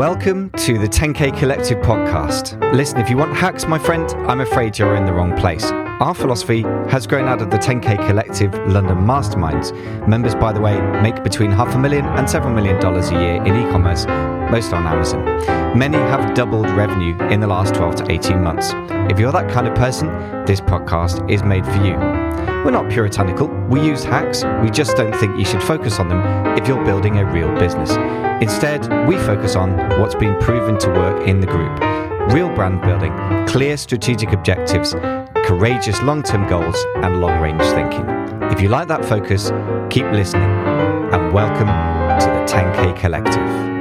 Welcome to the 10K Collective podcast. Listen, if you want hacks, my friend, I'm afraid you're in the wrong place. Our philosophy has grown out of the 10K Collective London masterminds. Members, by the way, make between $500,000 and $7 million a year in e-commerce, most on Amazon. Many have doubled revenue in the last 12 to 18 months. If you're that kind of person, this podcast is made for you. We're not puritanical. We use hacks. We just don't think you should focus on them if you're building a real business. Instead, we focus on what's been proven to work in the group. Real brand building, clear strategic objectives, courageous long-term goals, and long-range thinking. If you like that focus, keep listening. And welcome to the 10K Collective.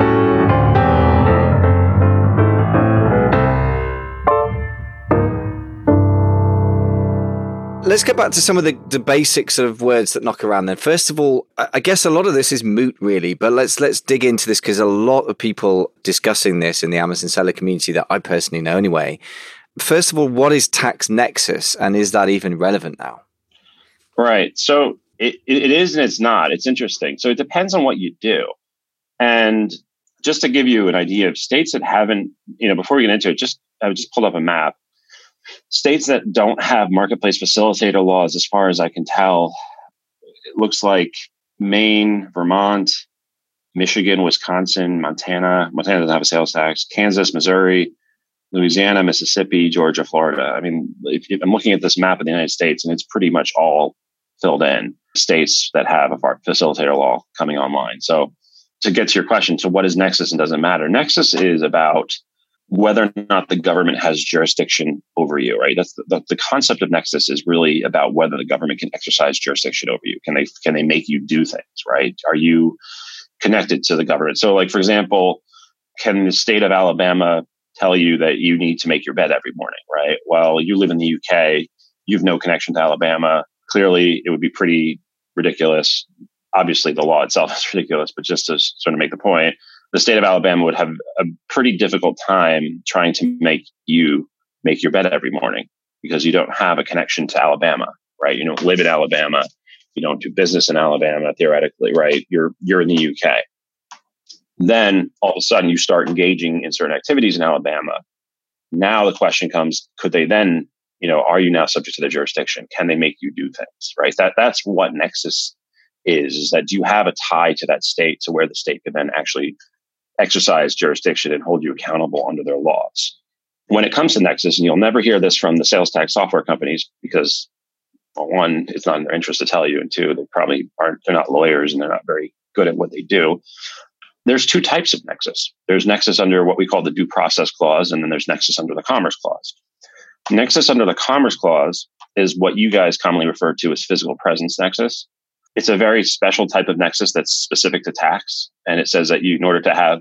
Let's get back to some of the basic sort of words that knock around then. First of all, I guess a lot of this is moot really, but let's dig into this because a lot of people discussing this in the Amazon seller community that I personally know anyway. First of all, what is Tax Nexus and is that even relevant now? Right. So it is and it's not. It's interesting. So it depends on what you do. And just to give you an idea of states that haven't, before we get into it, I just pulled up a map. States that don't have marketplace facilitator laws, as far as I can tell, it looks like Maine, Vermont, Michigan, Wisconsin, Montana. Montana doesn't have a sales tax. Kansas, Missouri, Louisiana, Mississippi, Georgia, Florida. I mean, if I'm looking at this map of the United States, and it's pretty much all filled in states that have a facilitator law coming online. So to get to your question, so what is Nexus and doesn't matter? Nexus is about whether or not the government has jurisdiction over you, right? That's the concept of Nexus is really about whether the government can exercise jurisdiction over you. Can they make you do things, right? Are you connected to the government? So like, for example, can the state of Alabama tell you that you need to make your bed every morning, right? Well, you live in the UK, you've no connection to Alabama. Clearly, it would be pretty ridiculous. Obviously, the law itself is ridiculous, but just to sort of make the point, the state of Alabama would have a pretty difficult time trying to make you make your bed every morning because you don't have a connection to Alabama, right? You don't live in Alabama. You don't do business in Alabama, theoretically, right? You're in the UK. Then all of a sudden you start engaging in certain activities in Alabama. Now the question comes, could they then, are you now subject to their jurisdiction? Can they make you do things, right? That's what Nexus is that do you have a tie to that state to where the state could then actually exercise jurisdiction and hold you accountable under their laws. When it comes to Nexus, and you'll never hear this from the sales tax software companies because, well, one, it's not in their interest to tell you, and two, they're not lawyers and they're not very good at what they do. There's two types of Nexus. There's Nexus under what we call the Due Process Clause, and then there's Nexus under the Commerce Clause. Nexus under the Commerce Clause is what you guys commonly refer to as physical presence Nexus. It's a very special type of nexus that's specific to tax. And it says that in order to have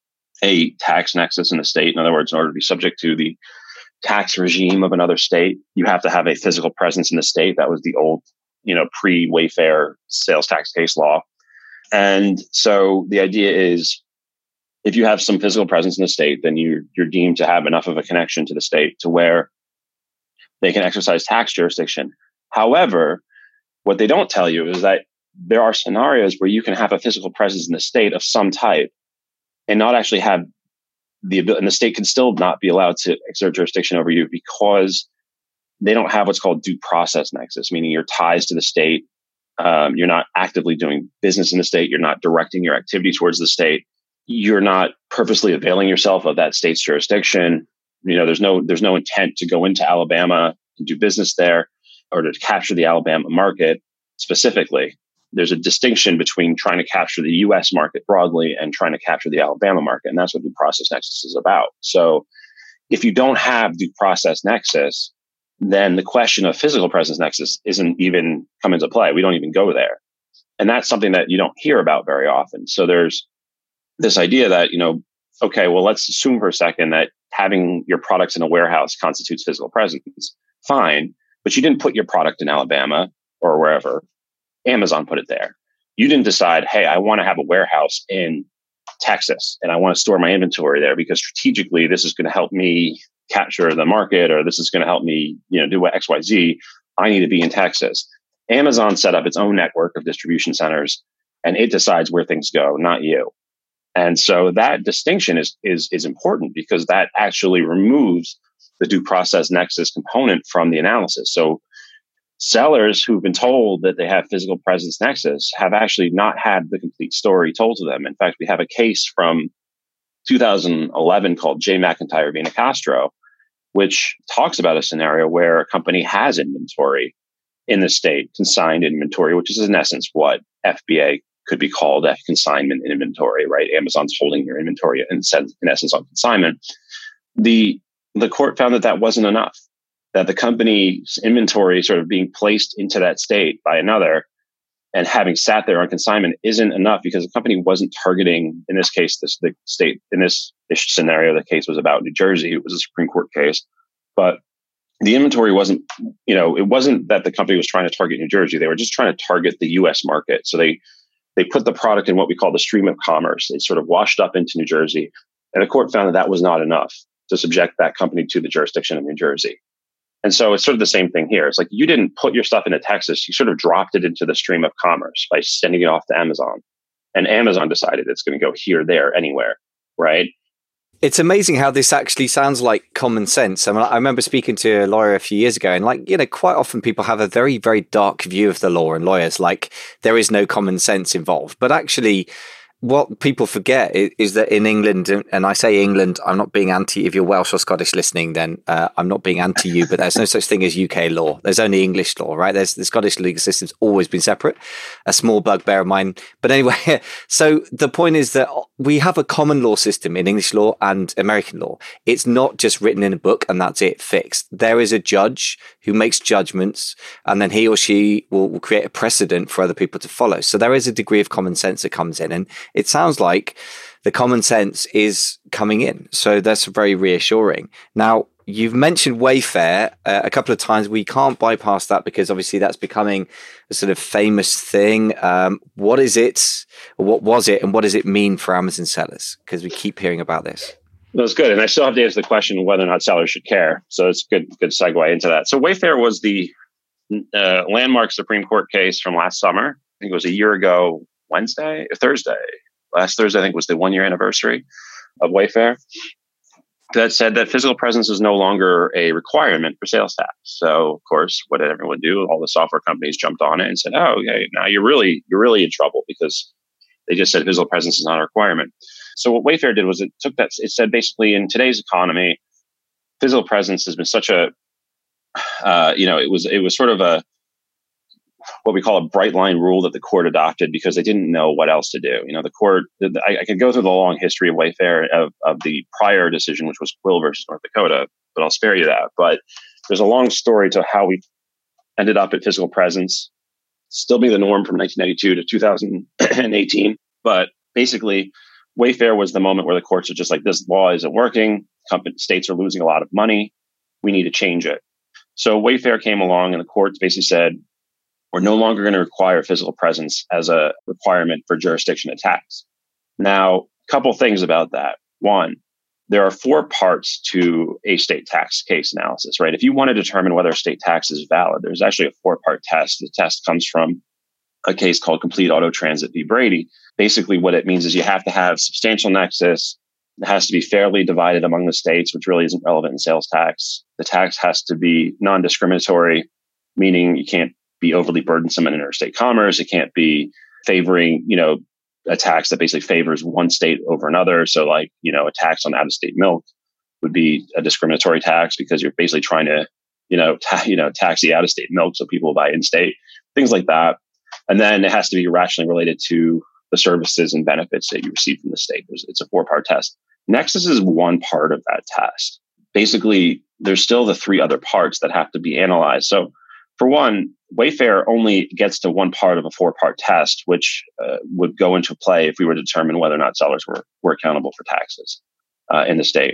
a tax nexus in the state, in other words, in order to be subject to the tax regime of another state, you have to have a physical presence in the state. That was the old, pre-Wayfair sales tax case law. And so the idea is if you have some physical presence in the state, then you're deemed to have enough of a connection to the state to where they can exercise tax jurisdiction. However, what they don't tell you is that there are scenarios where you can have a physical presence in the state of some type and not actually have the ability, and the state can still not be allowed to exert jurisdiction over you because they don't have what's called due process nexus, meaning your ties to the state. You're not actively doing business in the state. You're not directing your activity towards the state. You're not purposely availing yourself of that state's jurisdiction. There's no intent to go into Alabama and do business there, or to capture the Alabama market specifically. There's a distinction between trying to capture the U.S. market broadly and trying to capture the Alabama market. And that's what due process nexus is about. So if you don't have due process nexus, then the question of physical presence nexus isn't even come into play. We don't even go there. And that's something that you don't hear about very often. So there's this idea that, okay, well, let's assume for a second that having your products in a warehouse constitutes physical presence. Fine. But you didn't put your product in Alabama or wherever. Amazon put it there. You didn't decide, hey, I want to have a warehouse in Texas and I want to store my inventory there because strategically this is going to help me capture the market, or this is going to help me, do what X, Y, Z. I need to be in Texas. Amazon set up its own network of distribution centers and it decides where things go, not you. And so that distinction is important because that actually removes the due process nexus component from the analysis. So sellers who've been told that they have physical presence nexus have actually not had the complete story told to them. In fact, we have a case from 2011 called J. McIntyre v. Nicastro, which talks about a scenario where a company has inventory in the state, consigned inventory, which is in essence what FBA could be called, a consignment inventory, right? Amazon's holding your inventory in essence on consignment. The court found that wasn't enough, that the company's inventory sort of being placed into that state by another and having sat there on consignment isn't enough because the company wasn't targeting, in this case, the state. In this scenario, the case was about New Jersey. It was a Supreme Court case, but the inventory wasn't, it wasn't that the company was trying to target New Jersey. They were just trying to target the US market. So they put the product in what we call the stream of commerce. It sort of washed up into New Jersey. And the court found that was not enough to subject that company to the jurisdiction of New Jersey. And so it's sort of the same thing here. It's like you didn't put your stuff into Texas. You sort of dropped it into the stream of commerce by sending it off to Amazon. And Amazon decided it's going to go here, there, anywhere, right? It's amazing how this actually sounds like common sense. I mean, I remember speaking to a lawyer a few years ago, and quite often people have a very, very dark view of the law and lawyers, like there is no common sense involved. But actually, what people forget is that in England, and I say England, I'm not being anti, if you're Welsh or Scottish listening, then I'm not being anti you, but there's no such thing as UK law. There's only English law, right? The Scottish legal system's always been separate, a small bugbear of mine. But anyway, so the point is that we have a common law system in English law and American law. It's not just written in a book and that's it, fixed. There is a judge who makes judgments and then he or she will create a precedent for other people to follow. So there is a degree of common sense that comes in, and it sounds like the common sense is coming in. So that's very reassuring. Now, you've mentioned Wayfair a couple of times. We can't bypass that because obviously that's becoming a sort of famous thing. What is it? What was it? And what does it mean for Amazon sellers? Because we keep hearing about this. That's good. And I still have to answer the question whether or not sellers should care. So it's a good segue into that. So Wayfair was the landmark Supreme Court case from last summer. I think it was a year ago, Thursday. Last Thursday, I think, was the 1-year anniversary of Wayfair. That said that physical presence is no longer a requirement for sales tax. So, of course, what did everyone do? All the software companies jumped on it and said, "Oh, okay, now you're really in trouble because they just said physical presence is not a requirement." So what Wayfair did was it took that. It said basically in today's economy, physical presence has been such a, it was sort of a what we call a bright line rule that the court adopted because they didn't know what else to do. The court, I could go through the long history of Wayfair of the prior decision, which was Quill versus North Dakota, but I'll spare you that. But there's a long story to how we ended up at physical presence, still being the norm from 1992 to 2018. But basically, Wayfair was the moment where the courts are just like, this law isn't working. States are losing a lot of money. We need to change it. So Wayfair came along and the courts basically said, we're no longer going to require physical presence as a requirement for jurisdiction of tax. Now, a couple things about that. One, there are 4 parts to a state tax case analysis, right? If you want to determine whether a state tax is valid, there's actually a 4-part test. The test comes from a case called Complete Auto Transit v. Brady. Basically, what it means is you have to have substantial nexus. It has to be fairly divided among the states, which really isn't relevant in sales tax. The tax has to be non-discriminatory, meaning you can't be overly burdensome in interstate commerce. It can't be favoring, a tax that basically favors one state over another. So like, a tax on out-of-state milk would be a discriminatory tax because you're basically trying to, tax the out-of-state milk so people buy in-state, things like that. And then it has to be rationally related to the services and benefits that you receive from the state. It's a 4-part test. Nexus is one part of that test. Basically, there's still the 3 other parts that have to be analyzed. So for one, Wayfair only gets to one part of a 4-part test, which would go into play if we were to determine whether or not sellers were accountable for taxes in the state.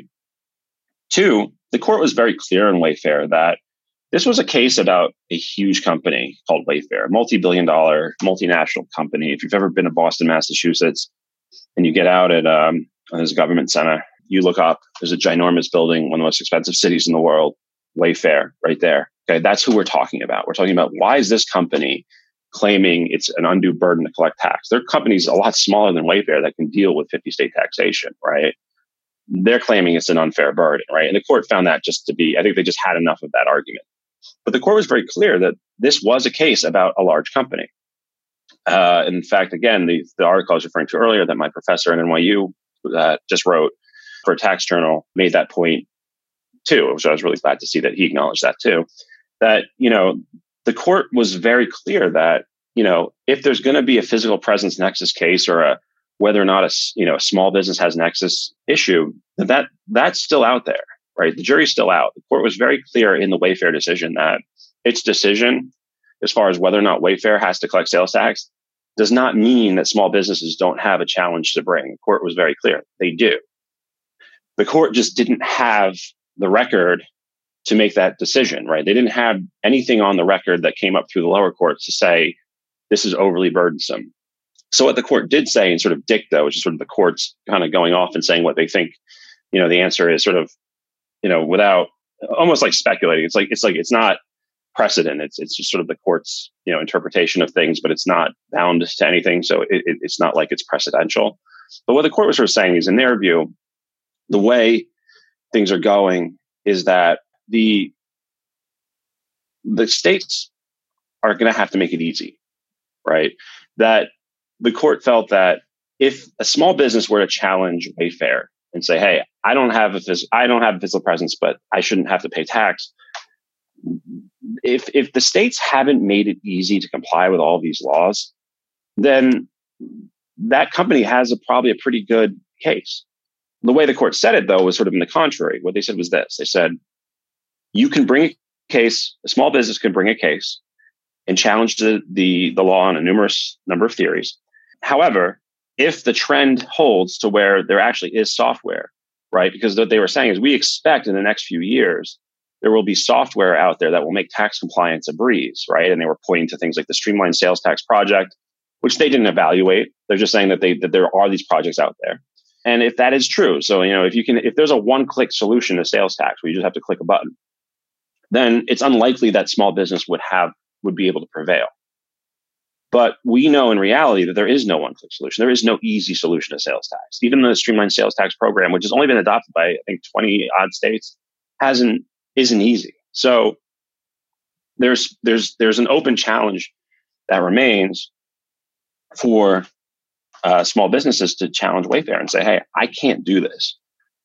2, the court was very clear in Wayfair that this was a case about a huge company called Wayfair, a multi-billion-dollar multinational company. If you've ever been to Boston, Massachusetts, and you get out at there's a government center, you look up, there's a ginormous building, one of the most expensive cities in the world, Wayfair, right there. Okay, that's who we're talking about. We're talking about why is this company claiming it's an undue burden to collect tax. There are companies a lot smaller than Wayfair that can deal with 50 state taxation, right? They're claiming it's an unfair burden, right? And the court found that just to be, I think they just had enough of that argument. But the court was very clear that this was a case about a large company. In fact, again, the article I was referring to earlier that my professor at NYU just wrote for a tax journal made that point too, which I was really glad to see that he acknowledged that too. That, the court was very clear that, if there's going to be a physical presence nexus case or whether or not a small business has nexus issue, that's still out there, right? The jury's still out. The court was very clear in the Wayfair decision that its decision, as far as whether or not Wayfair has to collect sales tax, does not mean that small businesses don't have a challenge to bring. The court was very clear. They do. The court just didn't have the record to make that decision, right? They didn't have anything on the record that came up through the lower courts to say, this is overly burdensome. So what the court did say in sort of dicta, which is sort of the courts kind of going off and saying what they think, the answer is sort of, without almost like speculating. It's not precedent. It's just sort of the court's, interpretation of things, but it's not bound to anything. So it's not like it's precedential. But what the court was sort of saying is, in their view, the way things are going is that the states are going to have to make it easy, right? That the court felt that if a small business were to challenge Wayfair and say, "Hey, I don't have a physical presence, but I shouldn't have to pay tax," if the states haven't made it easy to comply with all these laws, then that company has probably a pretty good case. The way the court said it, though, was sort of in the contrary. What they said was this: they said, you can bring a case, a small business can bring a case and challenge the law on a numerous number of theories. However, if the trend holds to where there actually is software, right? Because what they were saying is, we expect in the next few years, there will be software out there that will make tax compliance a breeze, right? And they were pointing to things like the Streamlined Sales Tax Project, which they didn't evaluate. They're just saying that there are these projects out there. And if that is true, so, if there's a one-click solution to sales tax where you just have to click a button, then it's unlikely that small business would be able to prevail. But we know in reality that there is no one-click solution. There is no easy solution to sales tax. Even the Streamlined Sales Tax Program, which has only been adopted by, I think, 20 odd states, isn't easy. So there's an open challenge that remains for small businesses to challenge Wayfair and say, "Hey, I can't do this.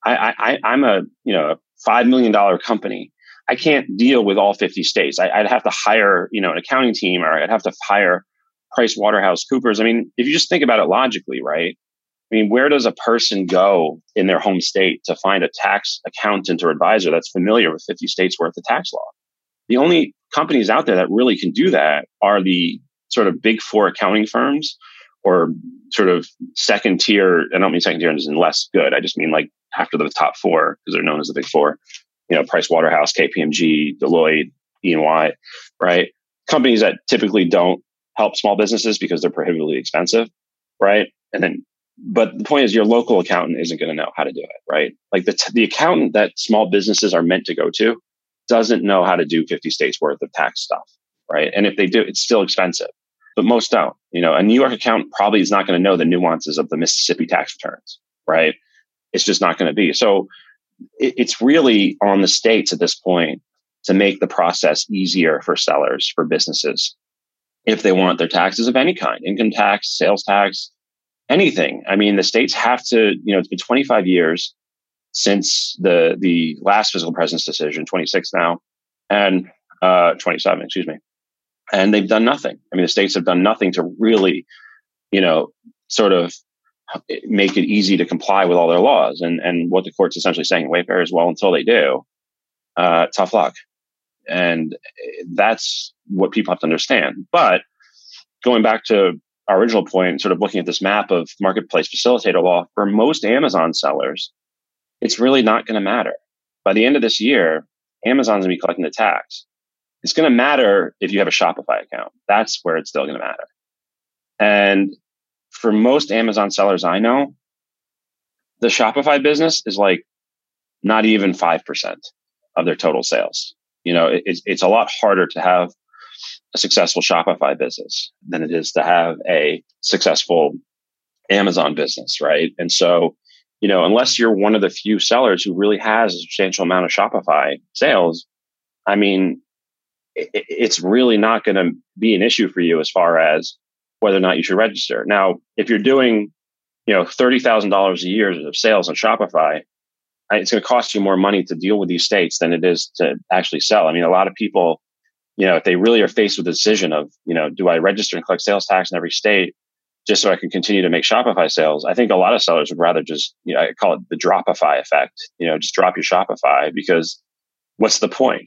I'm a $5 million company. I can't deal with all 50 states. I'd have to hire an accounting team, or I'd have to hire PricewaterhouseCoopers." I mean, if you just think about it logically, right? I mean, where does a person go in their home state to find a tax accountant or advisor that's familiar with 50 states worth of tax law? The only companies out there that really can do that are the sort of big four accounting firms, or sort of second tier. I don't mean second tier as in less good. I just mean like after the top four, because they're known as the big four. Pricewaterhouse, KPMG, Deloitte, EY, right? Companies that typically don't help small businesses because they're prohibitively expensive, right? But the point is, your local accountant isn't going to know how to do it, right? Like the accountant that small businesses are meant to go to doesn't know how to do 50 states worth of tax stuff, right? And if they do, it's still expensive. But most don't. A New York accountant probably is not going to know the nuances of the Mississippi tax returns, right? It's just not going to be. So it's really on the states at this point to make the process easier for sellers, for businesses, if they want their taxes of any kind, income tax, sales tax, anything. I mean, the states have to, it's been 25 years since the last physical presence decision, 26 now, and 27, excuse me. And they've done nothing. I mean, the states have done nothing to really, sort of make it easy to comply with all their laws. And what the court's essentially saying, Wayfair is, well, until they do, tough luck. And that's what people have to understand. But going back to our original point, sort of looking at this map of marketplace facilitator law, for most Amazon sellers, it's really not going to matter. By the end of this year, Amazon's going to be collecting the tax. It's going to matter if you have a Shopify account. That's where it's still going to matter. And for most Amazon sellers I know, the Shopify business is like not even 5% of their total sales. It's a lot harder to have a successful Shopify business than it is to have a successful Amazon business, right? And so, unless you're one of the few sellers who really has a substantial amount of Shopify sales, I mean, it's really not going to be an issue for you as far as whether or not you should register. Now, if you're doing, $30,000 a year of sales on Shopify, it's going to cost you more money to deal with these states than it is to actually sell. I mean, a lot of people, if they really are faced with the decision of, do I register and collect sales tax in every state just so I can continue to make Shopify sales? I think a lot of sellers would rather just, I call it the Dropify effect, just drop your Shopify, because what's the point?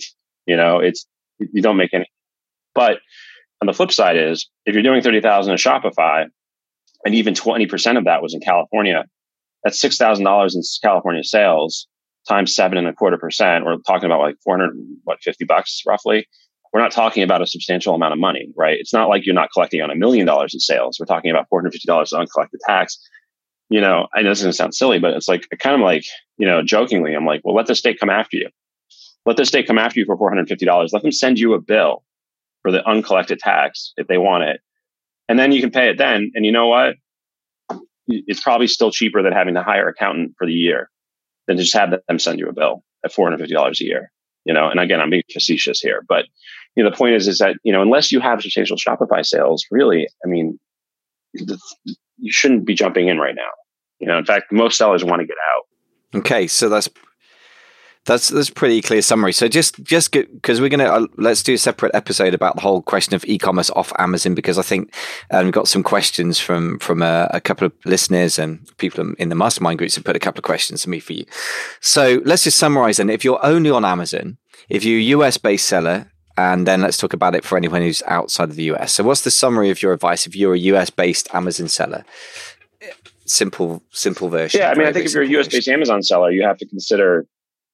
You don't make any. But on the flip side is, if you're doing 30,000 in Shopify and even 20% of that was in California, that's $6,000 in California sales times 7.25%. We're talking about like $450 roughly. We're not talking about a substantial amount of money, right? It's not like you're not collecting on $1 million in sales. We're talking about $450 in uncollected tax. I know this is going to sound silly, but it's like, kind of like, jokingly, I'm like, well, let the state come after you. Let the state come after you for $450. Let them send you a bill for the uncollected tax if they want it. And then you can pay it then. And you know what? It's probably still cheaper than having to hire an accountant for the year than to just have them send you a bill at $450 a year. And again, I'm being facetious here, but the point is that, unless you have substantial Shopify sales, really, I mean, you shouldn't be jumping in right now. In fact, most sellers want to get out. Okay. So that's pretty clear summary. So just because we're going to, let's do a separate episode about the whole question of e-commerce off Amazon, because I think we've got some questions from a couple of listeners and people in the mastermind groups have put a couple of questions to me for you. So let's just summarize then. If you're only on Amazon, if you're a US based seller, and then let's talk about it for anyone who's outside of the US. So what's the summary of your advice if you're a US based Amazon seller? Simple version. Yeah. I mean, I think if you're a US based Amazon seller, you have to consider,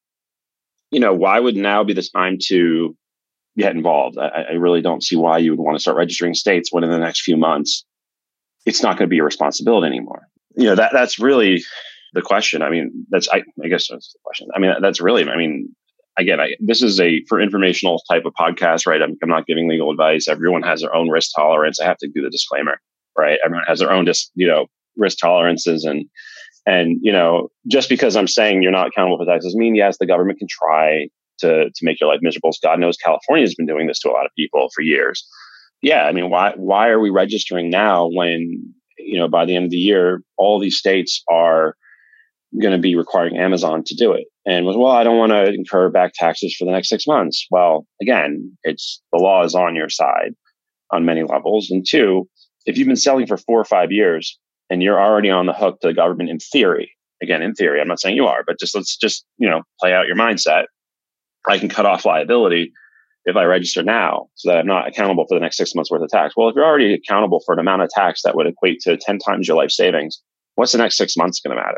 why would now be the time to get involved? I really don't see why you would want to start registering states when in the next few months, it's not going to be your responsibility anymore. That's really the question. I mean, I guess that's the question. I mean, that's really, again, this is for informational type of podcast, right? I'm not giving legal advice. Everyone has their own risk tolerance. I have to do the disclaimer, right? Everyone has their own risk tolerances, and just because I'm saying you're not accountable for taxes, yes, the government can try to make your life miserable. God knows California has been doing this to a lot of people for years. Yeah, I mean, why are we registering now when by the end of the year all these states are going to be requiring Amazon to do it? And I don't want to incur back taxes for the next 6 months. Well, again, the law is on your side on many levels. And two, if you've been selling for 4 or 5 years and you're already on the hook to the government in theory, I'm not saying you are, but let's play out your mindset. I can cut off liability if I register now so that I'm not accountable for the next 6 months worth of tax. Well, if you're already accountable for an amount of tax that would equate to 10 times your life savings, what's the next 6 months going to matter?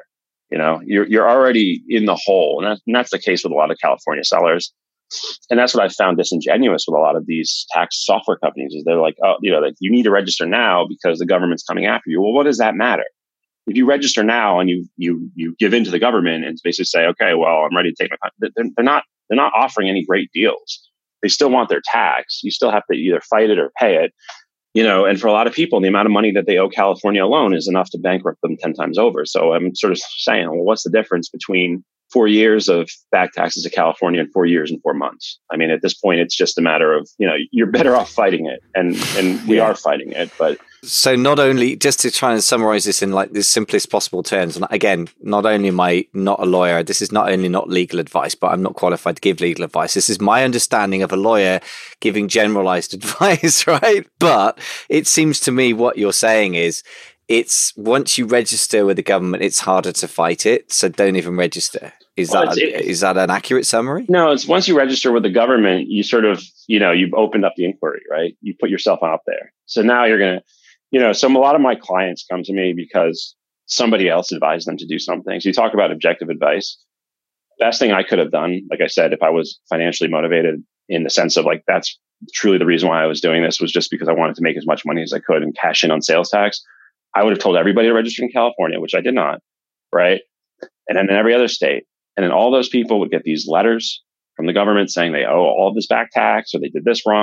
You're already in the hole. And that's the case with a lot of California sellers. And that's what I found disingenuous with a lot of these tax software companies is they're like, oh, you need to register now because the government's coming after you. Well, what does that matter? If you register now and you give in to the government and basically say, okay, well, I'm ready to take my time. They're not offering any great deals. They still want their tax. You still have to either fight it or pay it. And for a lot of people, the amount of money that they owe California alone is enough to bankrupt them 10 times over. So I'm sort of saying, well, what's the difference between 4 years of back taxes to California and 4 years and 4 months? I mean, at this point, it's just a matter of, you're better off fighting it. And we are fighting it. But so not only, just to try and summarize this in like the simplest possible terms, and again, not only am I not a lawyer, this is not only not legal advice, but I'm not qualified to give legal advice. This is my understanding of a lawyer giving generalized advice, right? But it seems to me what you're saying is it's once you register with the government, it's harder to fight it. So don't even register. Is that an accurate summary? No, it's once you register with the government, you sort of, you've opened up the inquiry, right? You put yourself out there. So now you're going to, so a lot of my clients come to me because somebody else advised them to do something. So you talk about objective advice. Best thing I could have done, like I said, if I was financially motivated in the sense of like, that's truly the reason why I was doing this was just because I wanted to make as much money as I could and cash in on sales tax. I would have told everybody to register in California, which I did not, right? And then in every other state. And then all those people would get these letters from the government saying they owe all this back tax or they did this wrong.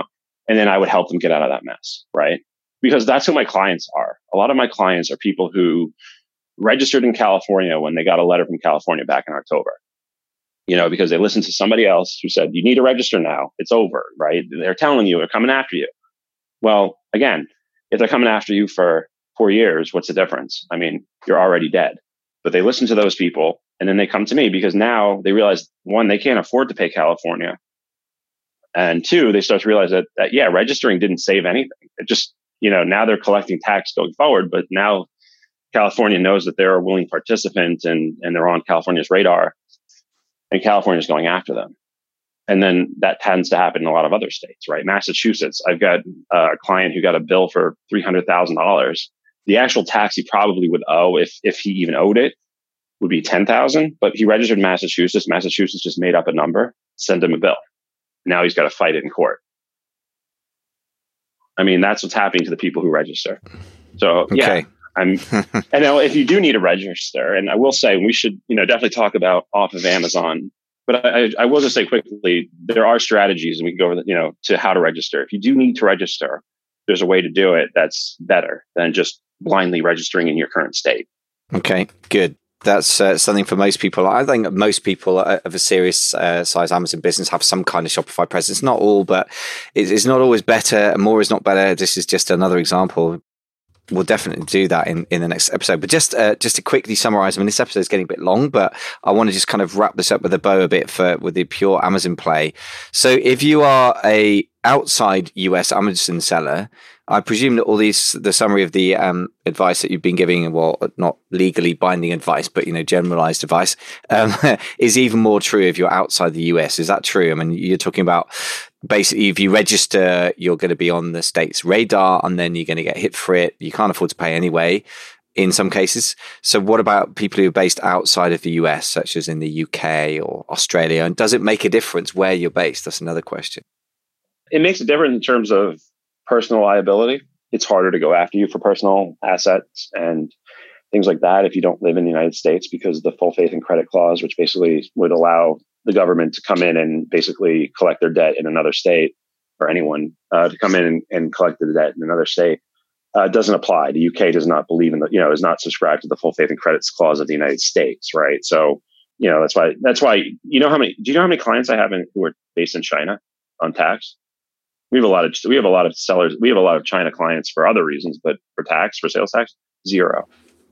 And then I would help them get out of that mess, right? Because that's who my clients are. A lot of my clients are people who registered in California when they got a letter from California back in October, because they listened to somebody else who said, you need to register now. It's over, right? They're telling you they're coming after you. Well, again, if they're coming after you for 4 years, what's the difference? I mean, you're already dead. But they listen to those people and then they come to me because now they realize, one, they can't afford to pay California. And two, they start to realize that registering didn't save anything. It just, now they're collecting tax going forward, but now California knows that they're a willing participant and they're on California's radar, and California's going after them. And then that tends to happen in a lot of other states, right? Massachusetts, I've got a client who got a bill for $300,000. The actual tax he probably would owe, if he even owed it, would be $10,000. But he registered in Massachusetts. Massachusetts just made up a number, sent him a bill. Now he's got to fight it in court. I mean, that's what's happening to the people who register. So okay. And now if you do need to register, and I will say we should, definitely talk about off of Amazon. But I will just say quickly, there are strategies, and we can go over, to how to register. If you do need to register, there's a way to do it that's better than just blindly registering in your current state. Okay, good. That's something for most people. I think most people of a serious size Amazon business have some kind of Shopify presence. Not all, but it's not always better. More is not better. This is just another example. We'll definitely do that in the next episode. But just to quickly summarize, I mean, this episode is getting a bit long, but I want to just kind of wrap this up with a bow a bit with the pure Amazon play. So if you are a outside US Amazon seller, I presume that all the summary of the advice that you've been giving, well, not legally binding advice, but generalized advice, is even more true if you're outside the US. Is that true? I mean, you're talking about basically if you register, you're going to be on the state's radar, and then you're going to get hit for it. You can't afford to pay anyway, in some cases. So, what about people who are based outside of the US, such as in the UK or Australia? And does it make a difference where you're based? That's another question. It makes a difference in terms of personal liability. It's harder to go after you for personal assets and things like that if you don't live in the United States, because of the full faith and credit clause, which basically would allow the government to come in and basically collect their debt in another state, or anyone to come in and collect the debt in another state. Doesn't apply. The UK does not believe in is not subscribed to the full faith and credits clause of the United States, right? So, that's why, do you know how many clients I have who are based in China on tax? We have a lot of sellers. We have a lot of China clients for other reasons, but for sales tax, zero.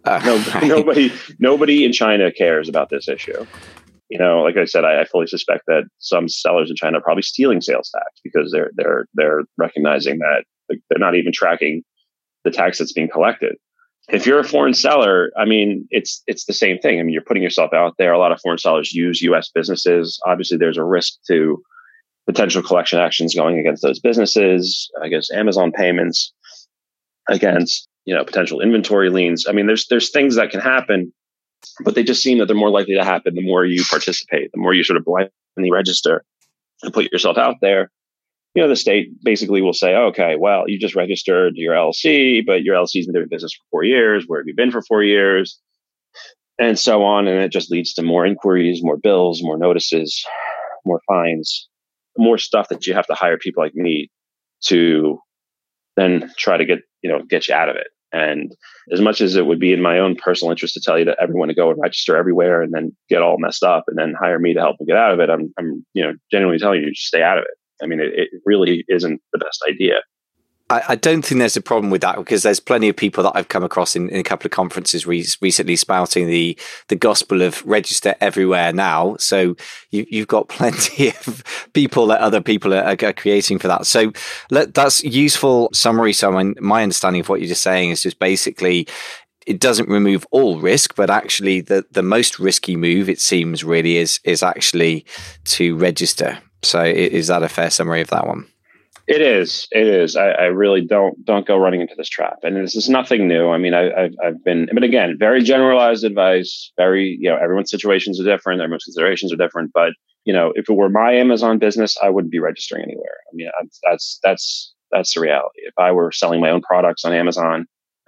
Nobody in China cares about this issue. Like I said, I fully suspect that some sellers in China are probably stealing sales tax because they're recognizing that they're not even tracking the tax that's being collected. If you're a foreign seller, I mean, it's the same thing. I mean, you're putting yourself out there. A lot of foreign sellers use U.S. businesses. Obviously, there's a risk to potential collection actions going against those businesses, against Amazon payments, against potential inventory liens. I mean, there's things that can happen, but they just seem that they're more likely to happen the more you participate, the more you sort of blindly register and put yourself out there. The state basically will say, okay, well, you just registered your LLC, but your LLC's been doing business for 4 years. Where have you been for 4 years? And so on. And it just leads to more inquiries, more bills, more notices, more fines, more stuff that you have to hire people like me to then try to get you out of it. And as much as it would be in my own personal interest to tell you that everyone to go and register everywhere and then get all messed up and then hire me to help them get out of it, I'm genuinely telling you, just stay out of it. I mean, it really isn't the best idea. I don't think there's a problem with that, because there's plenty of people that I've come across in a couple of conferences recently spouting the gospel of register everywhere now. So you've got plenty of people that other people are creating for that. So that's useful summary. So my understanding of what you're just saying is just basically it doesn't remove all risk, but actually the most risky move, it seems, really is actually to register. So is that a fair summary of that one? It is. I really don't go running into this trap. And this is nothing new. I mean, I've been, but again, very generalized advice, very, everyone's situations are different. Everyone's considerations are different. But, if it were my Amazon business, I wouldn't be registering anywhere. I mean, that's the reality. If I were selling my own products on Amazon,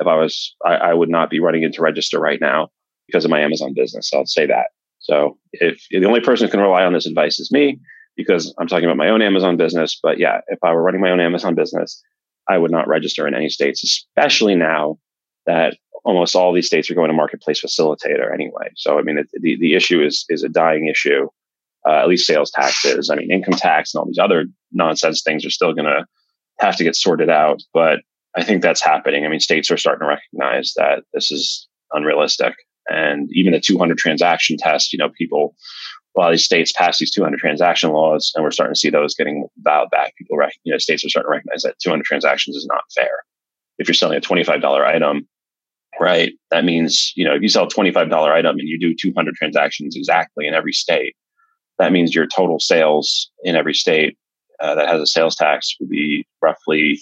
I would not be running into register right now because of my Amazon business. I'll say that. So if the only person who can rely on this advice is me, because I'm talking about my own Amazon business. But yeah, if I were running my own Amazon business, I would not register in any states, especially now that almost all these states are going to marketplace facilitator anyway. So, I mean, the issue is a dying issue, at least sales taxes. I mean, income tax and all these other nonsense things are still going to have to get sorted out. But I think that's happening. I mean, states are starting to recognize that this is unrealistic. And even the 200 transaction test, a lot of these states pass these 200 transaction laws, and we're starting to see those getting dialed back. States are starting to recognize that 200 transactions is not fair. If you're selling a $25 item, right, that means, if you sell a $25 item and you do 200 transactions exactly in every state, that means your total sales in every state that has a sales tax would be roughly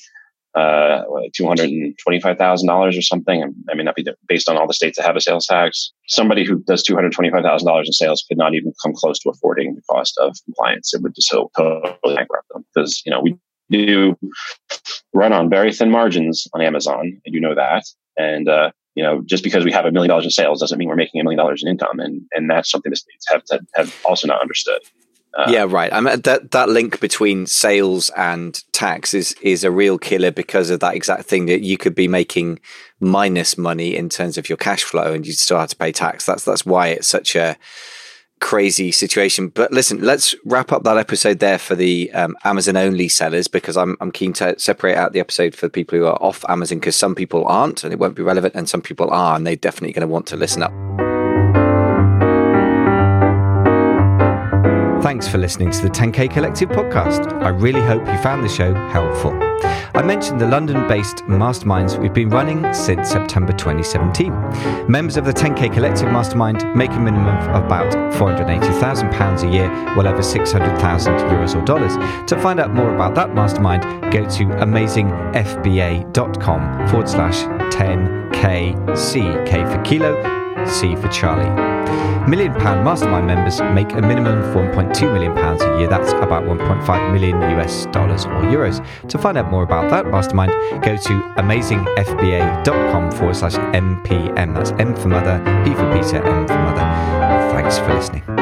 $225,000 or something. I mean, not be based on all the states that have a sales tax. Somebody who does $225,000 in sales could not even come close to affording the cost of compliance. It would just totally bankrupt them, because we do run on very thin margins on Amazon, and you know that. And just because we have $1 million in sales doesn't mean we're making $1 million in income, and that's something the states have also not understood. Yeah, right. I mean, that link between sales and tax is a real killer, because of that exact thing, that you could be making minus money in terms of your cash flow and you still have to pay tax. That's why it's such a crazy situation. But listen, let's wrap up that episode there for the Amazon only sellers, because I'm keen to separate out the episode for the people who are off Amazon, because some people aren't and it won't be relevant, and some people are and they're definitely going to want to listen up. Thanks for listening to the 10K Collective podcast. I really hope you found the show helpful. I mentioned the London-based masterminds we've been running since September 2017. Members of the 10K Collective Mastermind make a minimum of about £480,000 a year, well over 600,000 euros or dollars. To find out more about that mastermind, go to amazingfba.com/10KC, K for kilo, C for Charlie. £1 million mastermind members make a minimum of £1.2 million a year. That's about 1.5 million US dollars or euros. To find out more about that mastermind, go to amazingfba.com/MPM. That's M for mother, P for Peter, M for mother. Thanks for listening.